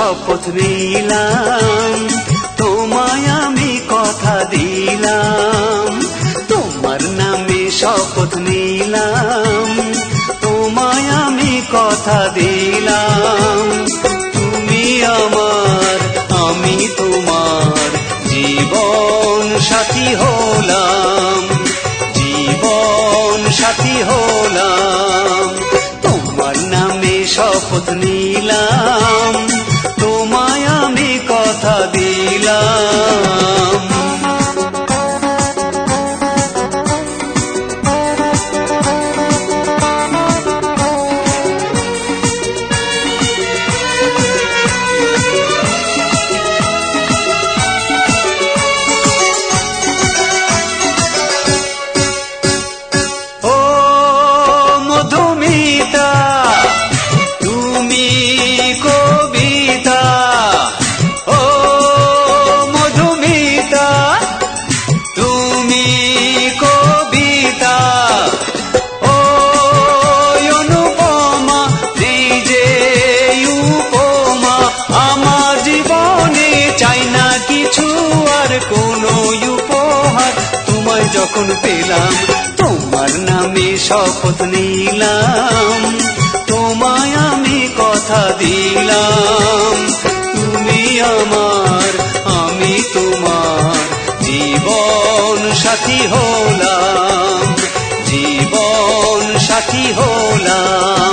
শপথ নিলাম, তোমায় আমি কথা দিলাম। তোমার নামে শপথ নিলাম, তোমায় আমি কথা দিলাম। তুমি আমার, আমি তোমার, জীবন সাথী হলাম, জীবন সাথী হলাম। তোমার নামে শপথ নিলাম, তোমায় আমি কথা দিলাম। কোনো উপহার তোমায় যখন পেলাম, তোমার নামে শপথ নিলাম, তোমায় আমি কথা দিলাম। তুমি আমার, আমি তোমার, জীবন সাথী হলাম, জীবন সাথী হলাম।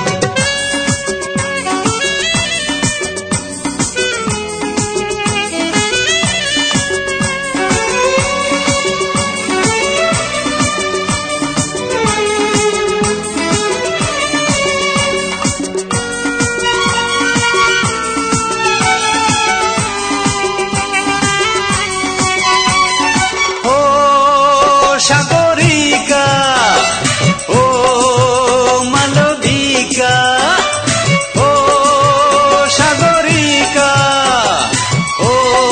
সাগরিকা, ও মালবিকা, ও সাগরিকা, ও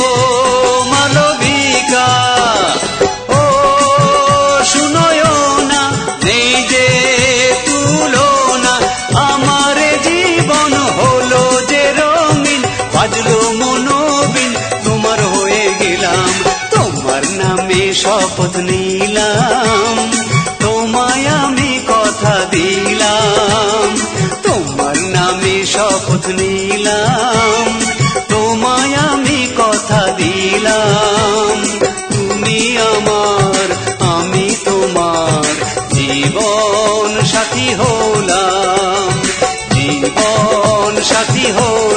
মালবিকা, ও শুনয়না, নেই যে তুলনা। আমার জীবন হলো যে রঙিন, বাজলো মনোবিন, তোমার হয়ে গেলাম। তোমার নামে শপথ নিলাম, তোমায় আমি কথা দিলাম। তোমার নামে শপথ নিলাম, তোমায় আমি কথা দিলাম। তুমি আমার, আমি তোমার, জীবন সাথী হলাম, জীবন সাথী হলাম।